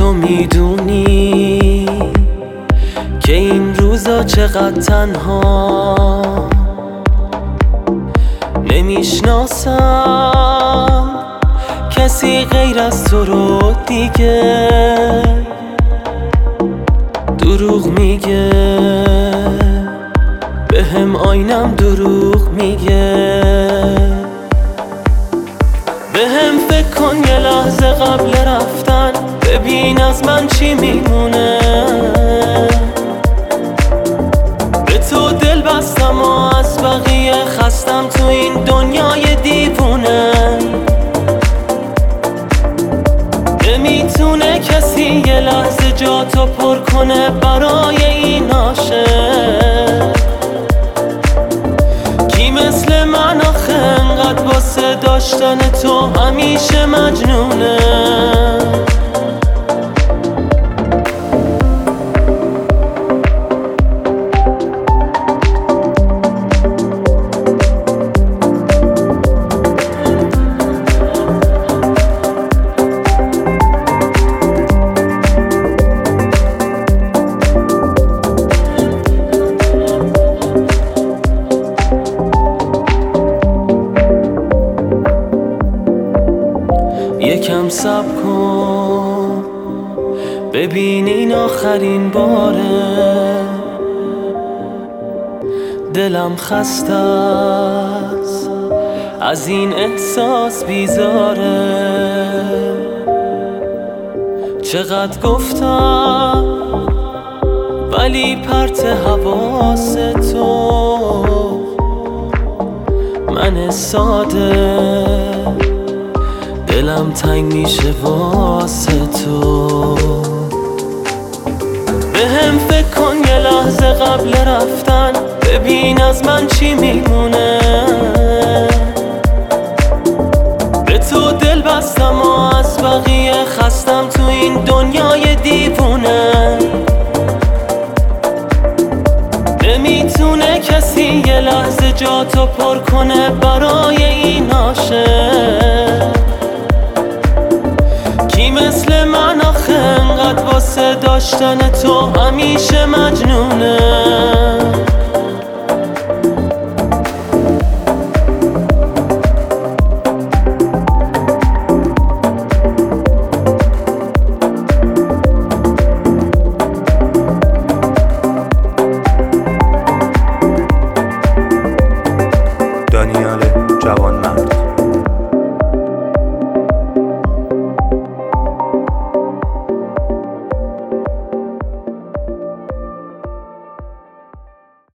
تو میدونی که این روزا چقدر تنها نمیشناسم کسی غیر از تو رو دیگه. دروغ میگه بهم آینم، دروغ میگه. بهم فکر کن یه لحظه قبل رفتن، ببین از من چی میمونه. به تو دل بستم و از بقیه خستم، تو این دنیای دیوونه. نمیتونه کسی یه لحظه جاتو پر کنه برای این عاشق. کی مثل من آخه انقدر واسه داشتن تو همیشه مجنونه. یکم صبر کن ببین این آخرین باره. دلم خسته است از این احساس بیزاره. چقدر گفتم ولی پرت حواس تو، من ساده دلم تنگ میشه واسه تو. بهم فکر کن یه لحظه قبل رفتن، ببین از من چی میمونه. به تو دل بستم و از بقیه خستم، تو این دنیای دیوونه. نمیتونه کسی یه لحظه جاتو پر کنه برای این عاشق. کی مثل من آخه انقدر واسه داشتن تو همیشه مجنونه. دانیال جوان